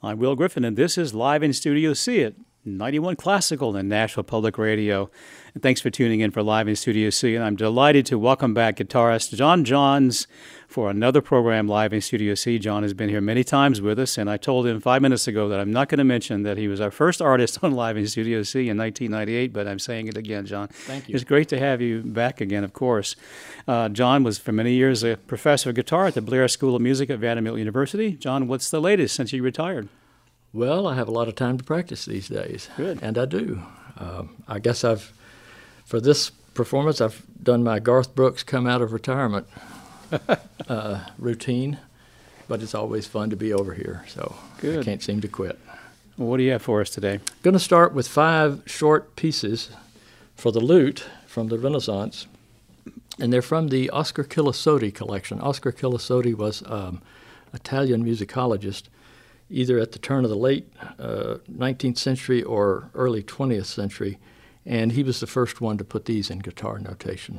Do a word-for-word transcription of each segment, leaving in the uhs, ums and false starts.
I'm Will Griffin, and this is Live in Studio C at ninety-one Classical and Nashville Public Radio. And thanks for tuning in for Live in Studio C, and I'm delighted to welcome back guitarist John Johns for another program, Live in Studio C. John has been here many times with us, and I told him five minutes ago that I'm not going to mention that he was our first artist on Live in Studio C in nineteen ninety-eight, but I'm saying it again, John. Thank you. It's great to have you back again, of course. Uh, John was for many years a professor of guitar at the Blair School of Music at Vanderbilt University. John, what's the latest since you retired? Well, I have a lot of time to practice these days. Good. And I do. Uh, I guess I've, for this performance, I've done my Garth Brooks come out of retirement uh, routine, but it's always fun to be over here, so Good. I can't seem to quit. Well, what do you have for us today? I'm going to start with five short pieces for the lute from the Renaissance, and they're from the Oscar Chilisoti collection. Oscar Chilisoti was an um, Italian musicologist, either at the turn of the late uh, nineteenth century or early twentieth century, and he was the first one to put these in guitar notation.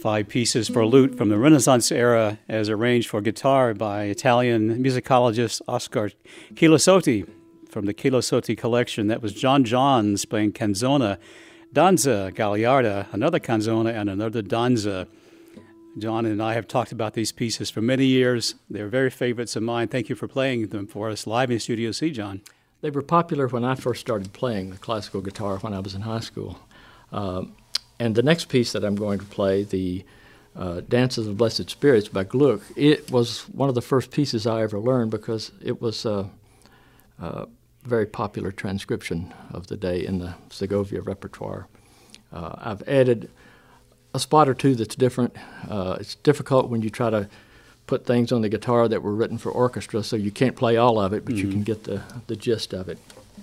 Five pieces for lute from the Renaissance era as arranged for guitar by Italian musicologist Oscar Chilosotti from the Chilosotti collection. That was John Johns playing canzona, danza, gagliarda, another canzona, and another danza. John and I have talked about these pieces for many years. They're very favorites of mine. Thank you for playing them for us live in Studio C, John. They were popular when I first started playing the classical guitar when I was in high school. Uh, and the next piece that I'm going to play, the uh, Dance of the Blessed Spirits by Gluck, it was one of the first pieces I ever learned because it was a, a very popular transcription of the day in the Segovia repertoire. Uh, I've added a spot or two that's different. Uh, it's difficult when you try to put things on the guitar that were written for orchestra, so you can't play all of it, but mm-hmm. you can get the, the gist of it.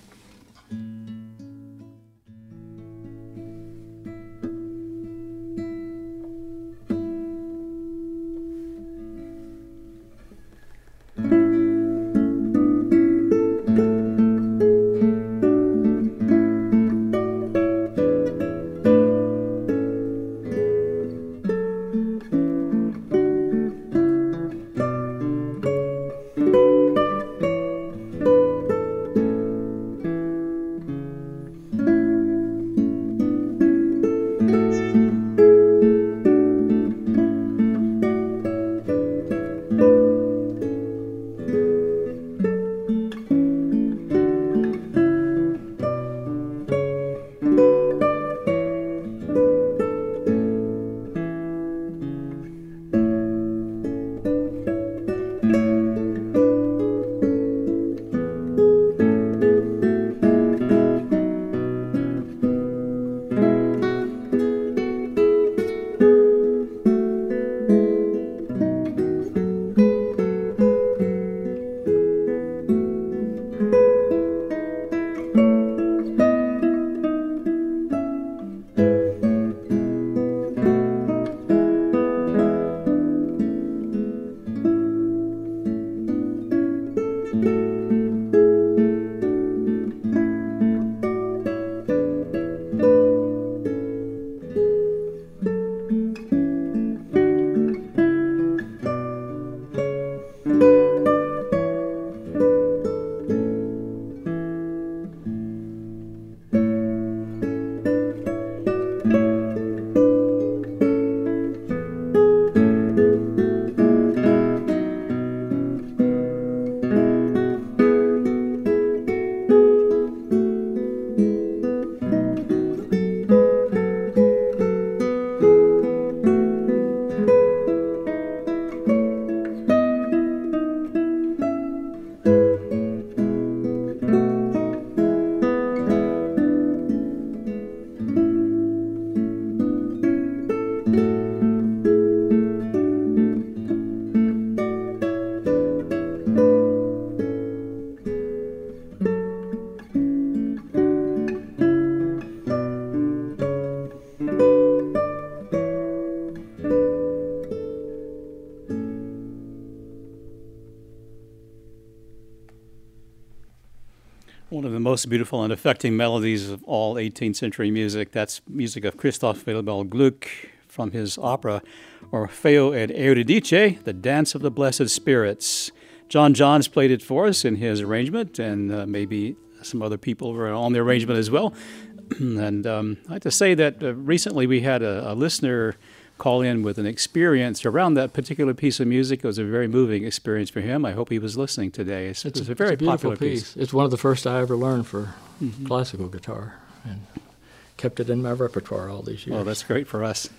One of the most beautiful and affecting melodies of all eighteenth century music. That's music of Christoph Willibald Gluck from his opera Orfeo ed Euridice, The Dance of the Blessed Spirits. John Johns played it for us in his arrangement, and uh, maybe some other people were on the arrangement as well. and um, I have to say that uh, recently we had a, a listener call in with an experience around that particular piece of music. It was a very moving experience for him. I hope he was listening today. It's, it's, it's a very it's a popular piece. piece. It's one of the first I ever learned for mm-hmm. classical guitar, and kept it in my repertoire all these years. Well, that's great for us.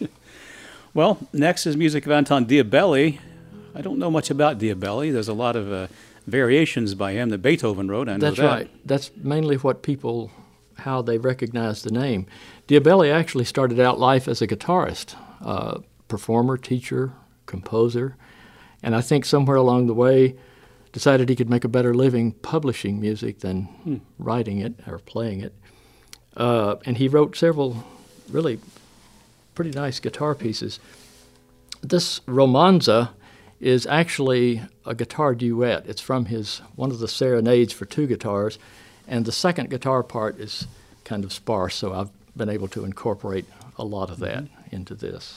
Well, next is music of Anton Diabelli. I don't know much about Diabelli. There's a lot of uh, variations by him that Beethoven wrote. I know That's that. right. That's mainly what people, how they recognize the name. Diabelli actually started out life as a guitarist, uh, performer, teacher, composer, and I think somewhere along the way decided he could make a better living publishing music than hmm. writing it or playing it. Uh, and he wrote several really pretty nice guitar pieces. This Romanza is actually a guitar duet. It's from his one of the serenades for two guitars, and the second guitar part is kind of sparse, so I've been able to incorporate a lot of that mm-hmm. into this.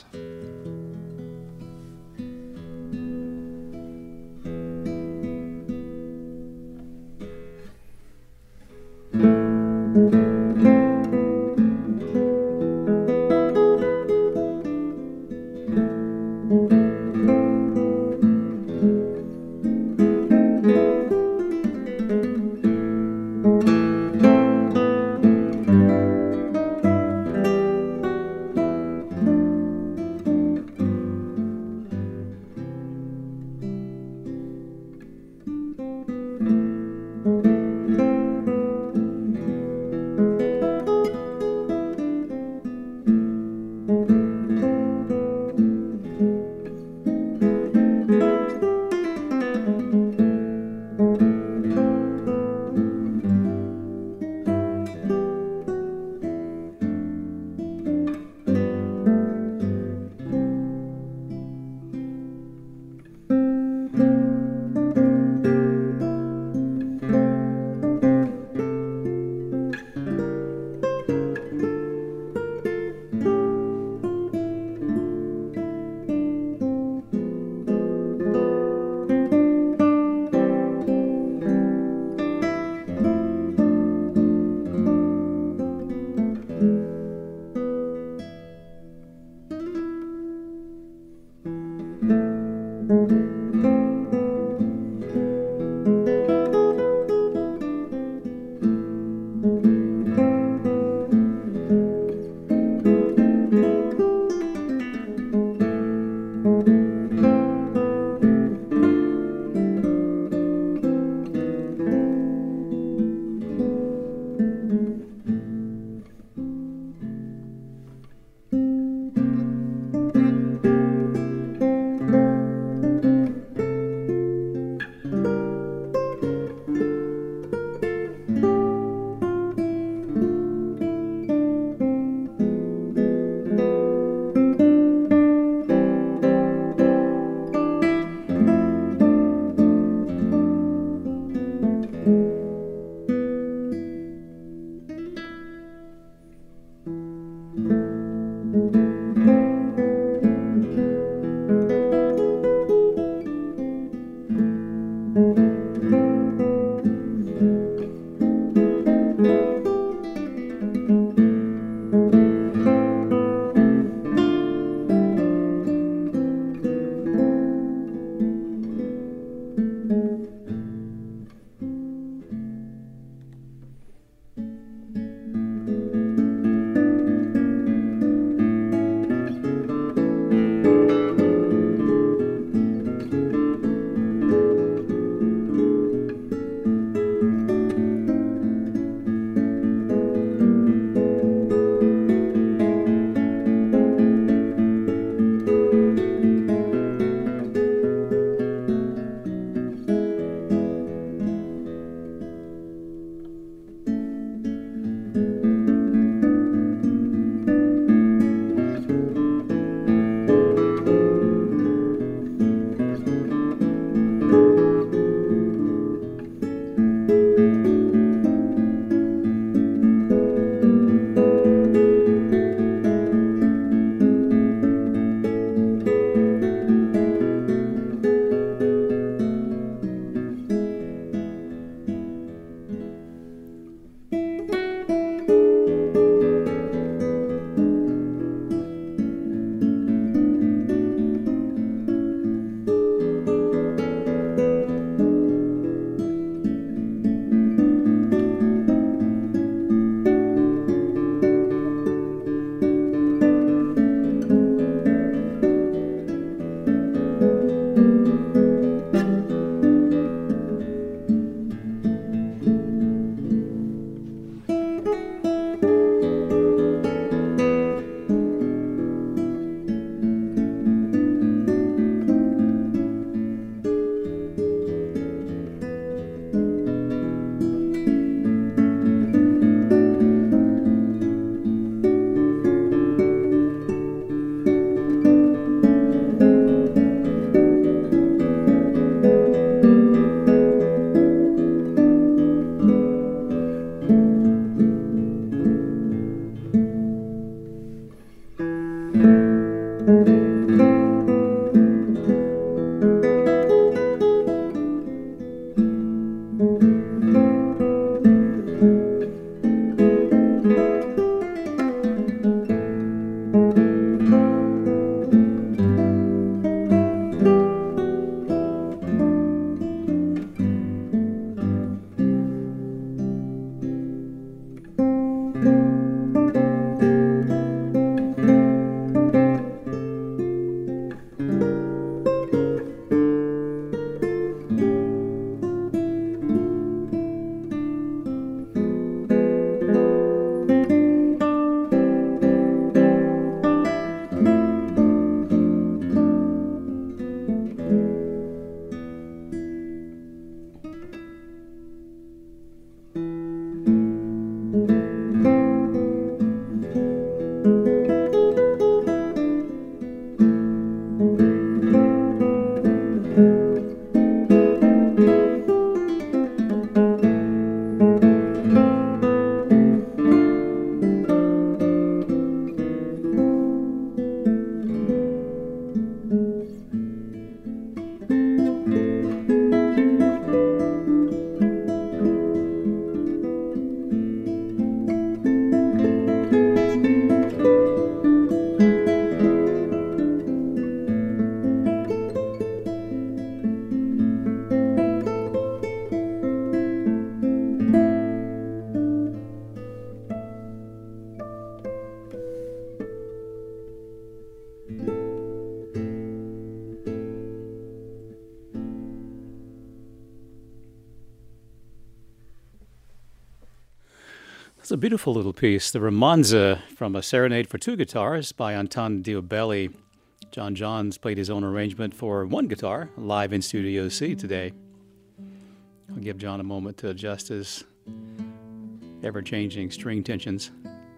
It's a beautiful little piece, the Romanza from A Serenade for Two Guitars by Anton Diobelli. John Johns played his own arrangement for one guitar live in Studio C today. I'll give John a moment to adjust his ever-changing string tensions.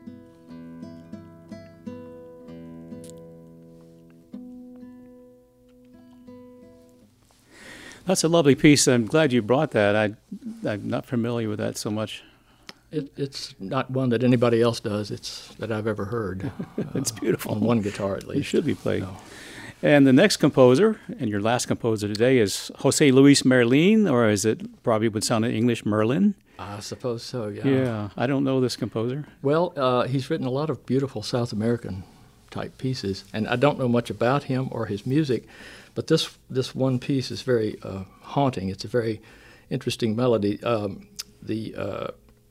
That's a lovely piece. I'm glad you brought that. I, I'm not familiar with that so much. It, it's not one that anybody else does. It's that I've ever heard. It's beautiful. Uh, on one guitar, at least. It should be played. So. And the next composer, and your last composer today, is Jose Luis Merlin, or is it probably would sound in English Merlin? I suppose so, yeah. Yeah, I don't know this composer. Well, uh, he's written a lot of beautiful South American type pieces, and I don't know much about him or his music, but this this one piece is very uh, haunting. It's a very interesting melody. Um, the uh,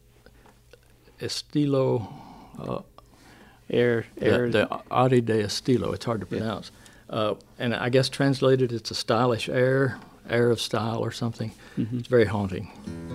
Estilo, uh, Air, air. the, the Ari de Estilo, it's hard to pronounce. Yeah. Uh, and I guess translated, it's a stylish air, air of style or something. Mm-hmm. It's very haunting.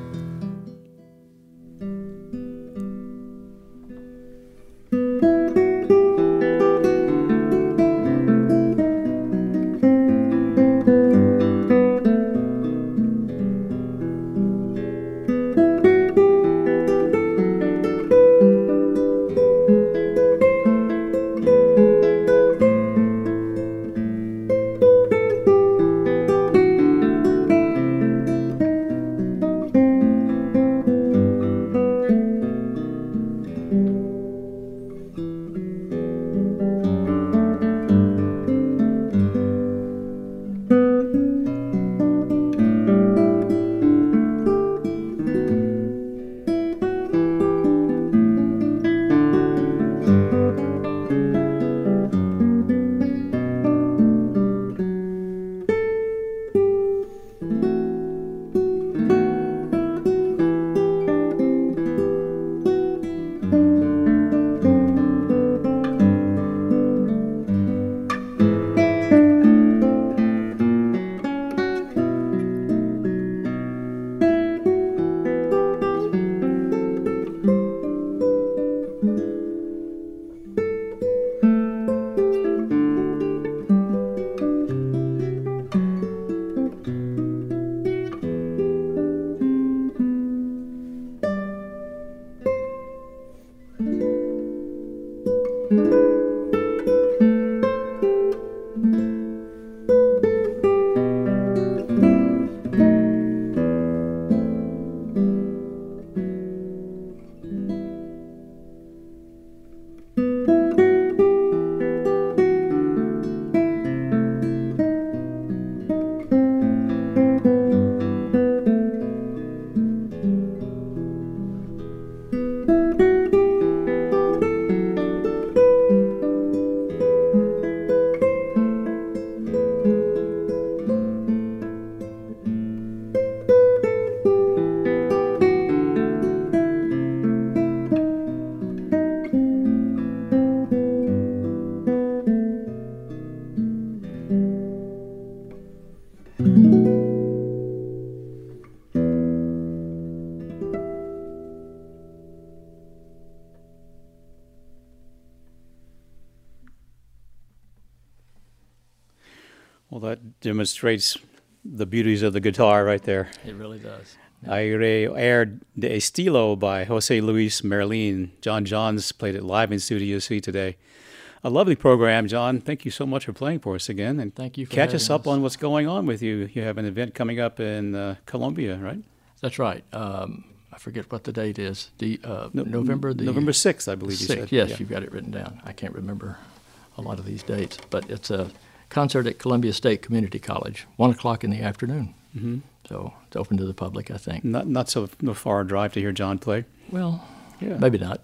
Well, that demonstrates the beauties of the guitar right there. It really does. Aire, Air de Estilo by Jose Luis Merlin. John Johns played it live in Studio C today. A lovely program, John. Thank you so much for playing for us again. And thank you for catch us up us. on what's going on with you. You have an event coming up in uh, Columbia, right? That's right. Um, I forget what the date is. The uh, no, November the November sixth, I believe you sixth. said. Yes, yeah. You've got it written down. I can't remember a lot of these dates, but it's a concert at Columbia State Community College, one o'clock in the afternoon. Mm-hmm. So it's open to the public, I think. Not not so no far a drive to hear John play. Well, yeah. Maybe not.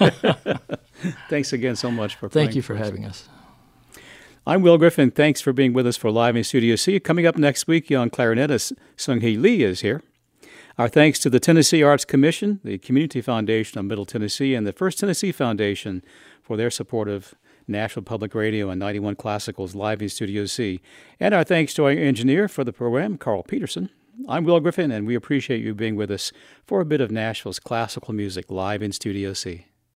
Thanks again so much for playing. Thank you for, for having us. I'm Will Griffin. Thanks for being with us for Live in Studio C. Coming up next week, young clarinetist Sung-Hee Lee is here. Our thanks to the Tennessee Arts Commission, the Community Foundation of Middle Tennessee, and the First Tennessee Foundation for their support of Nashville Public Radio and ninety-one Classical's Live in Studio C. And our thanks to our engineer for the program, Carl Peterson. I'm Will Griffin, and we appreciate you being with us for a bit of Nashville's classical music live in Studio C.